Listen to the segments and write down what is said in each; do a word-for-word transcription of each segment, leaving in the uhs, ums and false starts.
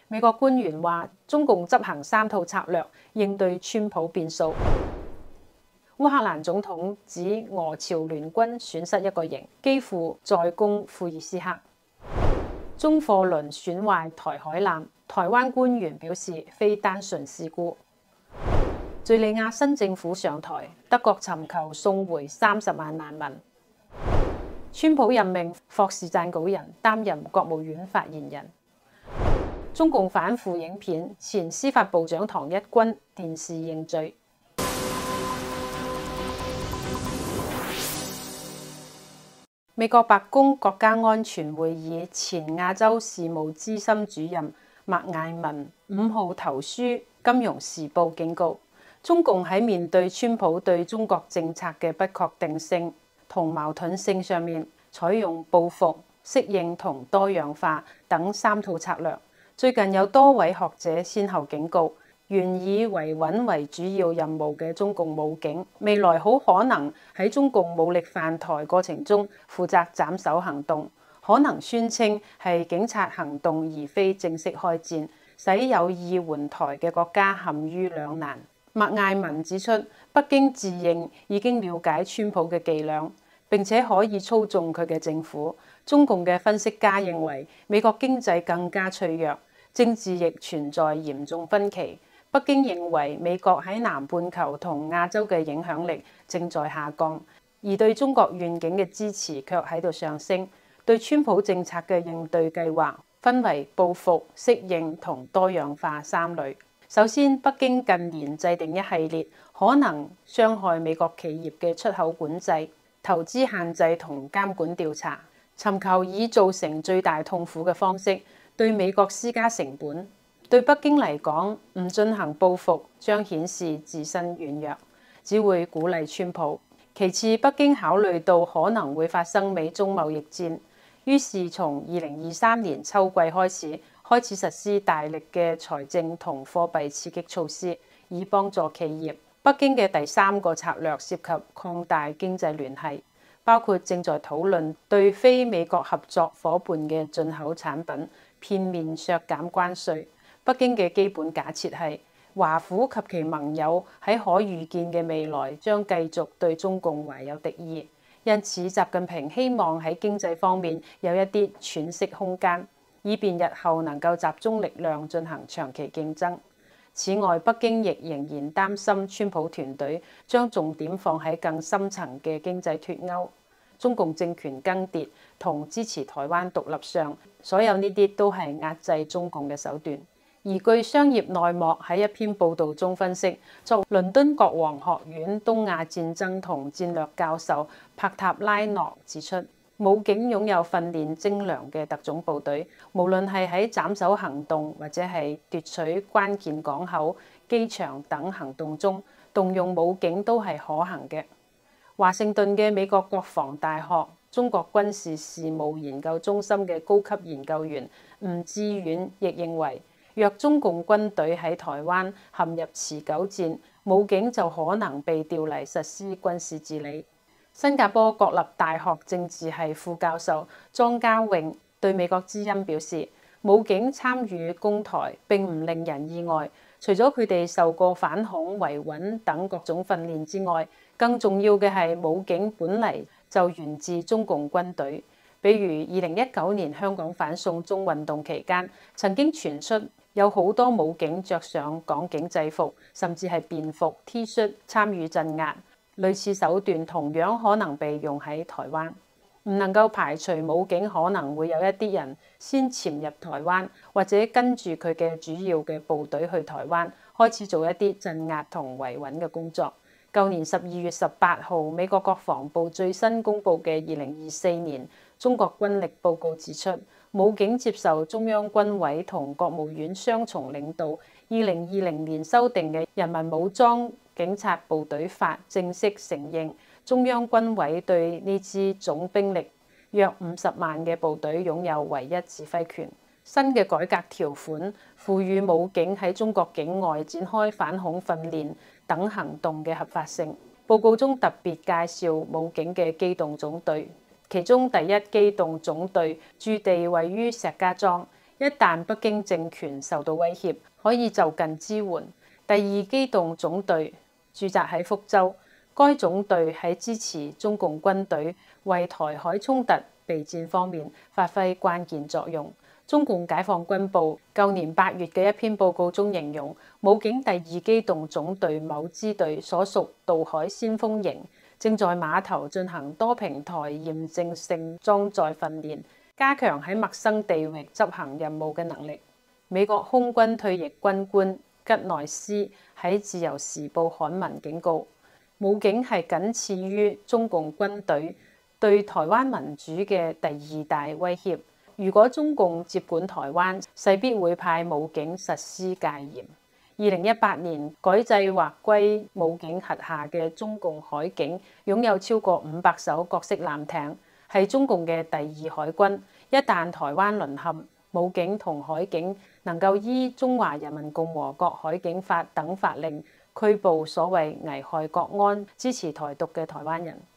美國官員話，中共執行三套策略應對川普變數。烏克蘭總統指俄朝聯軍損失一個營，幾乎再攻庫爾斯克。中貨輪損壞台海艦，台灣官員表示非單純事故。敘利亞新政府上台，德國尋求送回三十萬難民。川普任命霍士撰稿人擔任國務院發言人。中共反腐影片，前司法部長唐一軍電視認罪。美國白宮國家安全會議前亞洲事務資深主任麥艾文五號投書《金融時報》警告，中共喺面對川普對中國政策嘅不確定性同矛盾性上面，採用報復、適應同多樣化等三套策略。最近有多位學者先後警告，原以維穩為主要任務嘅中共武警，未來好可能喺中共武力犯台過程中負責斬首行動，可能宣稱係警察行動而非正式開戰，使有意援台嘅國家陷於兩難。麥艾文指出，北京自認已經了解川普嘅伎倆，並且可以操縱佢嘅政府。中共嘅分析家認為，美國經濟更加脆弱，政治亦存在嚴重分歧。北京認為美國喺南半球同亞洲嘅影響力正在下降，而對中國願景嘅支持卻喺度上升。對川普政策嘅應對計劃分為報復、適應同多樣化三類。首先，北京近年制定一系列可能傷害美國企業嘅出口管制、投資限制同監管調查，尋求以造成最大痛苦嘅方式對美國施加成本。對北京嚟講，唔進行報復將顯示自身軟弱，只會鼓勵川普。其次，北京考慮到可能會發生美中貿易戰，於是從二零二三年秋季開始，開始實施大力嘅財政同貨幣刺激措施，以幫助企業。北京嘅第三個策略涉及擴大經濟聯繫，包括正在討論對非美國合作夥伴嘅進口產品片面削減關稅。北京嘅基本假設係華府及其盟友喺可預見嘅未來將繼續對中共懷有敵意，因此習近平希望喺經濟方面有一啲喘息空間，以便日後能夠集中力量進行長期競爭。此外，北京亦仍然擔心川普團隊將重點放喺更深層嘅經濟脫鈎、中共政權更迭同支持台灣獨立上，所有呢啲都係壓制中共嘅手段。而據商業內幕喺一篇報導中分析，作倫敦國王學院東亞戰爭同戰略教授帕塔拉諾指出，武警擁有訓練精良嘅特種部隊，無論係喺斬首行動或者係奪取關鍵港口、機場等行動中，動用武警都係可行嘅。華盛頓嘅美國國防大學中國軍事事務研究中心嘅高級研究員吳志遠亦認為，若中共軍隊喺台灣陷入持久戰，武警就可能被調嚟實施軍事治理。新加坡國立大學政治系副教授莊家穎對美國之音表示，武警參與攻台並唔令人意外，除咗佢哋受過反恐、維穩等各種訓練之外，更重要嘅係武警本嚟就源自中共軍隊。比如二零一九年香港反送中運動期間，曾經傳出有好多武警着上港警制服，甚至係便服 T 恤參與鎮壓。類似手段同樣可能被用喺台灣，唔能夠排除武警可能會有一啲人先潛入台灣，或者跟住佢嘅主要嘅部隊去台灣，開始做一啲鎮壓同維穩嘅工作。舊年十二月十八號，美國國防部最新公布嘅二零二四年中國軍力報告指出，武警接受中央軍委同國務院雙重領導，二零二零年修訂嘅《人民武裝警察部隊法》正式承認中央軍委對呢支總兵力約五十萬嘅部隊擁有唯一指揮權。新嘅改革條款賦予武警喺中國境外展開反恐訓練等行動嘅合法性。報告中特別介紹武警嘅機動總隊，其中第一機動總隊駐地位於石家莊， 一旦北京政權受到威脅，可以就近支援。第二機動總隊駐紮喺福州，該總隊喺支持中共軍隊為台海衝突備戰方面發揮關鍵作用。中共解放軍部舊年八月嘅一篇報告中形容，武警第二機動總隊某支隊所屬渡海先鋒營正在碼頭進行多平台驗證性裝載訓練，加強喺陌生地域執行任務嘅能力。美國空軍退役軍官吉內斯喺自由時報刊文警告，武警係僅次於中共軍隊對台灣民主嘅第二大威脅。如果中共接管台灣，勢必會派武警實施戒嚴。二零一八年改制劃歸武警轄下嘅中共海警，擁有超過五百艘各式艦艇，係中共嘅第二海軍。一旦台灣淪陷，武警同海警能夠依《中華人民共和國海警法》等法令拘捕所謂危害國安、支持台獨嘅台灣人。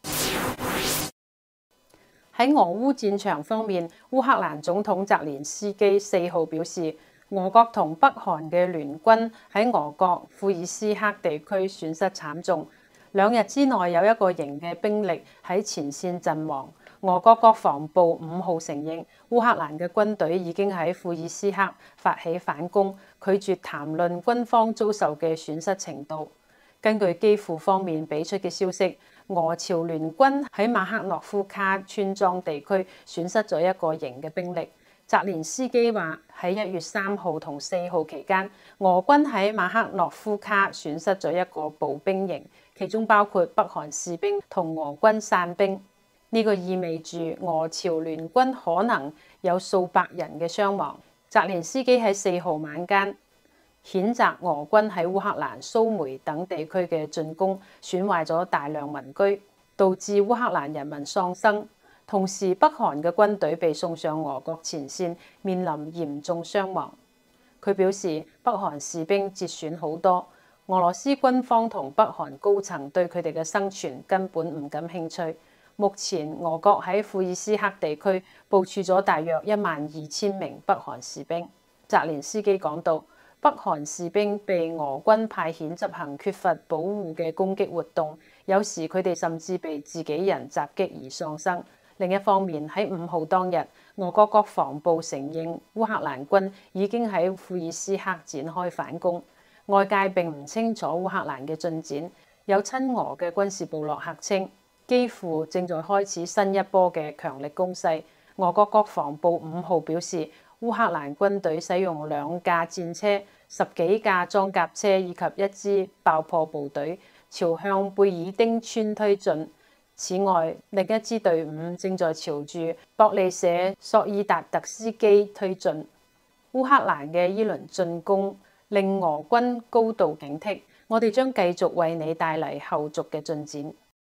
喺俄烏戰場方面，烏克蘭總統澤連斯基四號表示，俄國同北韓嘅聯軍喺俄國庫爾斯克地區損失慘重，兩日之內有一個營嘅兵力喺前線陣亡。俄國國防部五號承認，烏克蘭嘅軍隊已經喺庫爾斯克發起反攻，拒絕談論軍方遭受嘅損失程度。根據基輔方面俾出嘅消息，俄朝聯軍喺馬克諾夫卡村莊地區損失咗一個營嘅兵力。澤連斯基話喺一月三號同四號期間，俄軍喺馬克諾夫卡損失咗一個步兵營，其中包括北韓士兵同俄軍傘兵。呢、這個意味住俄朝聯軍可能有數百人嘅傷亡。澤連斯基喺四號晚間譴責俄軍喺烏克蘭蘇梅等地區嘅進攻，損壞咗大量民居，導致烏克蘭人民喪生。同時，北韓嘅軍隊被送上俄國前線，面臨嚴重傷亡。佢表示，北韓士兵折損好多，俄羅斯軍方同北韓高層對佢哋嘅生存根本唔感興趣。目前，俄國喺庫爾斯克地區部署咗大約一萬二千名北韓士兵。澤連斯基講到，北韓士兵被俄軍派遣執行缺乏保護嘅攻擊活動，有時佢哋甚至被自己人襲擊而喪生。另一方面，喺五號當日，俄國國防部承認烏克蘭軍已經喺庫爾斯克展開反攻。外界並唔清楚烏克蘭嘅進展，有親俄嘅軍事部落客稱，幾乎正在開始新一波嘅強力攻勢。俄國國防部五號表示，烏克蘭軍隊使用兩架戰車、十幾架裝甲車以及一支爆破部隊，朝向貝爾丁村推進。此外，另一支隊伍正在朝住博利舍索爾達特斯基推進。烏克蘭嘅依輪進攻令俄軍高度警惕，我哋將繼續為你帶嚟後續嘅進展。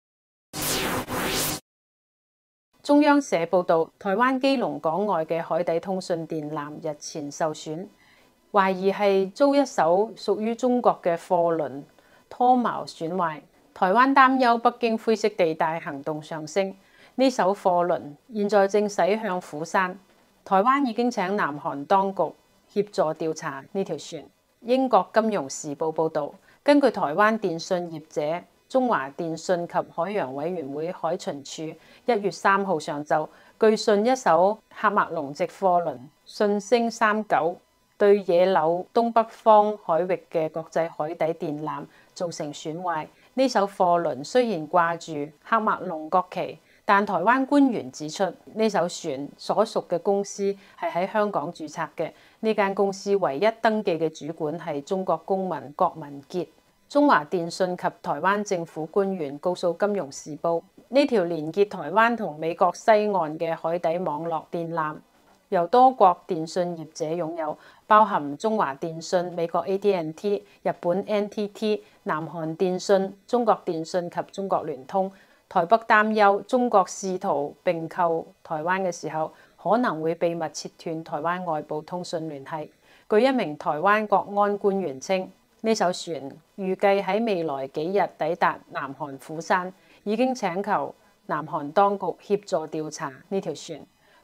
中央社報導，台灣基隆港外嘅海底通訊電纜日前受損，懷疑係遭一艘屬於中國嘅貨輪拖錨損壞。台灣擔憂北京灰色地帶行動上升，呢艘貨輪現在正駛向釜山。台灣已經請南韓當局協助調查呢條船。英國金融時報報導，根據台灣電訊業者中華電信及海洋委員會海巡署一月三號上晝，據信一艘喀麥隆籍貨輪信星三九對野柳東北方海域嘅國際海底電纜造成損壞。呢艘貨輪雖然掛住喀麥隆國旗，但台灣官員指出，呢艘船所屬嘅公司係喺香港註冊嘅。呢間公司唯一登記嘅主管係中國公民郭文傑。中華電信及台灣政府官員告訴《金融時報》，呢條連結台灣同美國西岸嘅海底網絡電纜由多國電信業者擁有，包含中華電信、美國 A T and T、日本 N T T、南韓電信、中國電信及中國聯通。台北擔憂中國試圖併購台灣嘅時候，可能會秘密切斷台灣外部通訊聯繫。據一名台灣國安官員稱，呢艘船預計喺未來幾日抵達南韓釜山，已經請求南韓當局協助調查呢條船。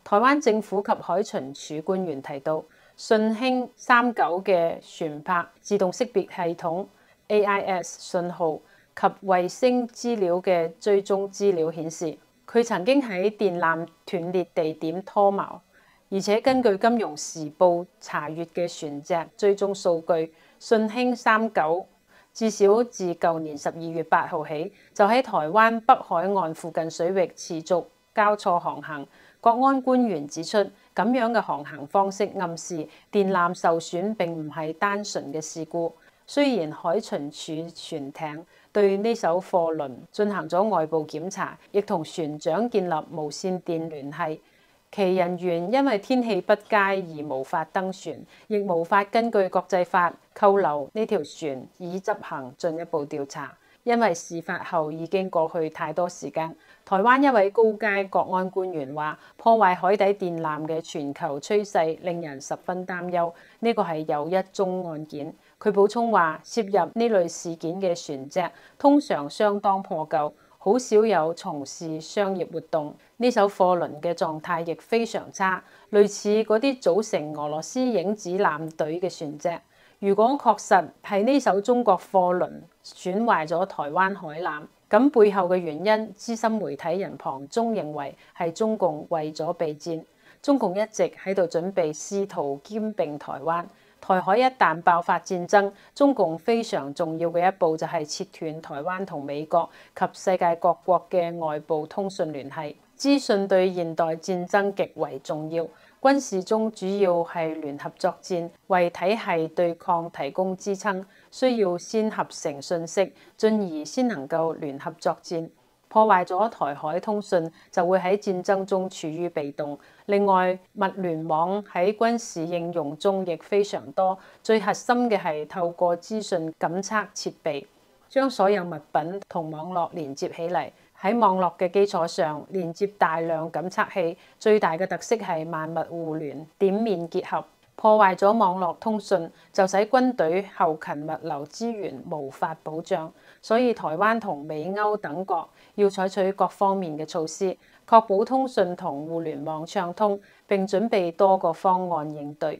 台灣政府及海巡署官員提到，順興三九嘅船舶自動識別系統 A I S 信號及衛星資料嘅追蹤資料顯示，佢曾經喺電纜斷裂地點拖錨，而且根據《金融時報》查閲嘅船隻追蹤數據，順興三九至少自舊年十二月八號起，就喺台灣北海岸附近水域持續交錯航行。國安官員指出，咁樣嘅航行方式暗示電纜受損並唔係單純嘅事故。雖然海巡署船艇對呢艘貨輪進行咗外部檢查，亦同船長建立無線電聯繫，其人員因為天氣不佳而無法登船，亦無法根據國際法扣留呢條船以執行進一步調查。因為事發後已經過去太多時間，台灣一位高階國安官員話：破壞海底電纜嘅全球趨勢令人十分擔憂。呢個係又一宗案件。佢補充話：涉入呢類事件嘅船隻通常相當破舊，好少有從事商業活動。呢艘貨輪嘅狀態亦非常差，類似嗰啲組成俄羅斯影子艦隊嘅船隻。如果確實係呢艘中國貨輪損壞咗台灣海纜，咁背後嘅原因，資深媒體人龐中認為係中共為咗備戰。中共一直喺度準備試圖兼併台灣。台海一旦爆發戰爭，中共非常重要嘅一步就係切斷台灣同美國及世界各國嘅外部通訊聯繫。資訊對現代戰爭極為重要。軍事中主要係聯合作戰，為體系對抗提供支撐，需要先合成信息，進而先能夠聯合作戰。破壞咗台海通訊，就會喺戰爭中處於被動。另外，物聯網喺軍事應用中亦非常多，最核心嘅係透過資訊感測設備，將所有物品同網絡連接起嚟。喺網絡嘅基礎上連接大量感測器，最大嘅特色係萬物互聯、點面結合。破壞咗網絡通訊，就使軍隊後勤物流資源無法保障。所以台灣同美歐等國要採取各方面嘅措施，確保通訊同互聯網暢通，並準備多個方案應對。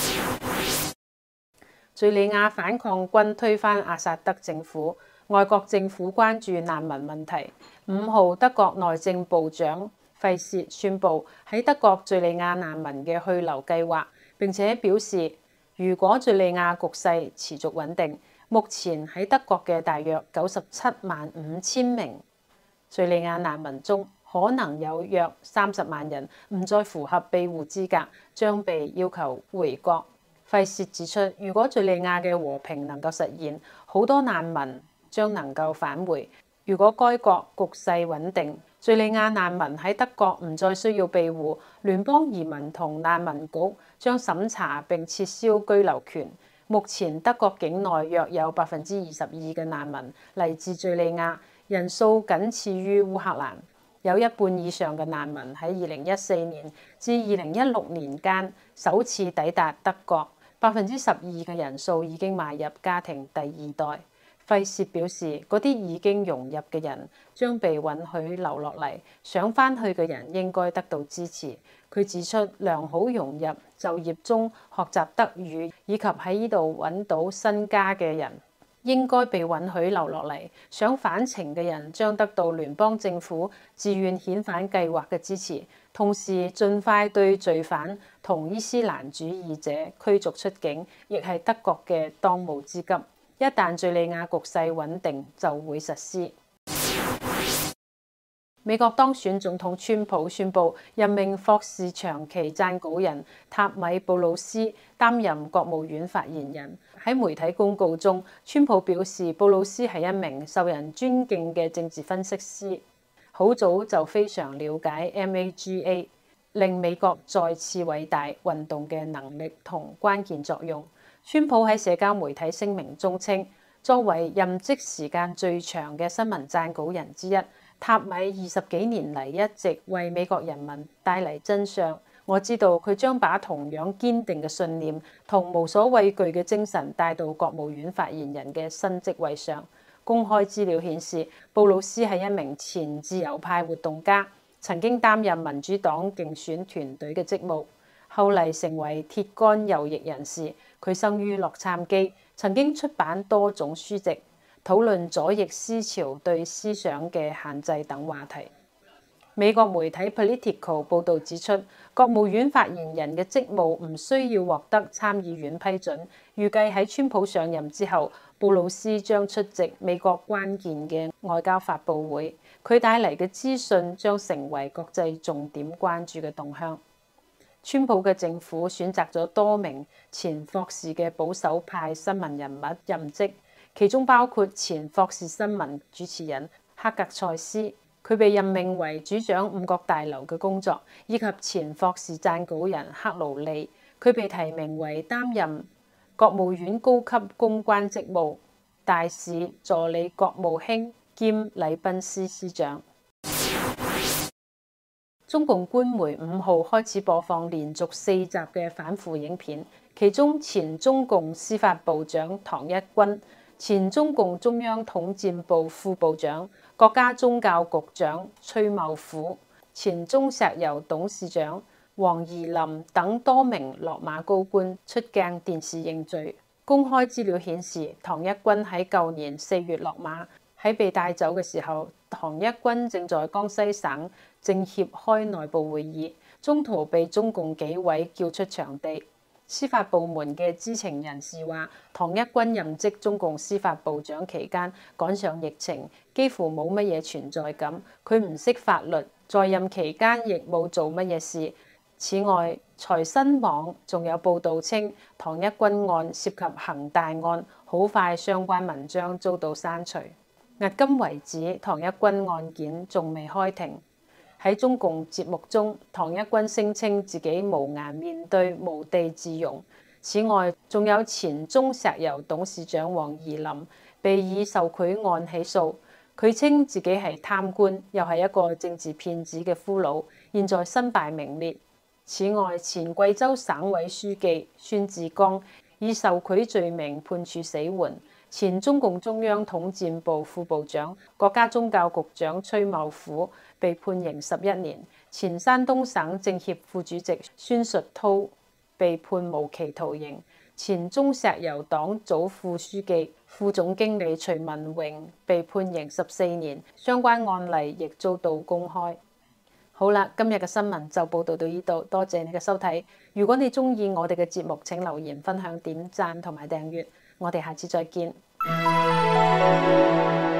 敘利亞反抗軍推翻阿薩德政府。外國政府關注難民問題。五號，德國內政部長費薛宣布喺德國敘利亞難民嘅去留計劃，並且表示，如果敘利亞局勢持續穩定，目前喺德國嘅大約九十七萬五千名敘利亞難民中，可能有約三十萬人唔再符合庇護資格，將被要求回國。費薛指出，如果敘利亞嘅和平能夠實現，好多難民將能夠返回。如果該國局勢穩定，敘利亞難民喺德國唔再需要庇護，聯邦移民同難民局將審查並撤銷居留權。目前德國境內約有百分之二十二嘅難民嚟自敘利亞，人數僅次於烏克蘭。有一半以上嘅難民喺二零一四年至二零一六年間首次抵達德國，百分之十二嘅人數已經邁入家庭第二代。費薛表示，嗰啲已經融入嘅人將被允許留落嚟，想返去嘅人應該得到支持。佢指出，良好融入、就業中學習德語以及喺呢度揾到新家嘅人應該被允許留落嚟。想返程嘅人將得到聯邦政府自願遣返計劃嘅支持，同時盡快對罪犯同伊斯蘭主義者驅逐出境，亦係德國嘅當務之急。一旦敘利亞局勢穩定，就會實施。美國當選總統川普宣布任命霍士長期撰稿人塔米布魯斯擔任國務院發言人。喺媒體公告中，川普表示布魯斯係一名受人尊敬嘅政治分析師，好早就非常了解 M A G A 令美國再次偉大運動嘅能力同關鍵作用。川普喺社交媒體聲明中稱，作為任職時間最長嘅新聞撰稿人之一，塔米二十幾年嚟一直為美國人民帶嚟真相。我知道佢將把同樣堅定嘅信念同無所畏懼嘅精神帶到國務院發言人嘅新職位上。公開資料顯示，布魯斯係一名前自由派活動家， 曾經擔任民主黨競選團隊嘅職務，後嚟成為鐵桿右翼人士。佢生於洛杉磯，曾經出版多種書籍，討論左翼思潮對思想嘅限制等話題。美國媒體 Politico 報導指出，國務院發言人嘅職務唔需要獲得參議院批准。預計喺川普上任之後，布魯斯將出席美國關鍵嘅外交發佈會，佢帶嚟嘅資訊將成為國際重點關注嘅動向。川普嘅政府選擇咗多名前霍士嘅保守派新聞人物任職，其中包括前霍士新聞主持人克格塞斯。佢被任命為主掌五角大樓嘅工作，以及前霍士撰稿人克勞利。佢被提名為擔任國務院高級公關職務、大使助理國務卿兼禮賓司司長。中共官媒五號開始播放連續四集嘅反腐影片，其中前中共司法部長唐一軍、前中共中央統戰部副部長、國家宗教局長崔茂虎、前中石油董事長王怡林等多名落馬高官出鏡電視認罪。公開資料顯示，唐一軍喺舊年四月落馬，喺被帶走嘅時候，唐一軍正在江西省政協開內部會議，中途被中共紀委叫出場地。司法部門嘅知情人士話，唐一軍任職中共司法部長期間趕上疫情，幾乎冇乜嘢存在感。佢唔識法律，在任期間亦冇做乜嘢事。此外，財新網仲有報導稱，唐一軍案涉及恒大案，好快相關文章遭到刪除。迄今為止，唐一軍案件仲未開庭。喺中共節目中，唐一軍聲稱自己無顏面對、無地自容。此外，仲有前中石油董事長王怡林被以受賄案起訴。佢稱自己係貪官，又係一個政治騙子嘅俘虜，現在身敗名裂。此外，前貴州省委書記孫志剛以受賄罪名判處死緩。前中共中央統戰部副部長、國家宗教局長崔茂虎被判刑十一年。前山東省政協副主席孫述濤被判無期徒刑。前中石油黨組副書記、副總經理徐文榮被判刑十四年。相關案例亦遭到公開。好啦，今日嘅新聞就報道到呢度，多謝你嘅收睇。如果你鍾意我哋嘅節目，請留言、分享、點讚同埋訂閱。我哋下次再見。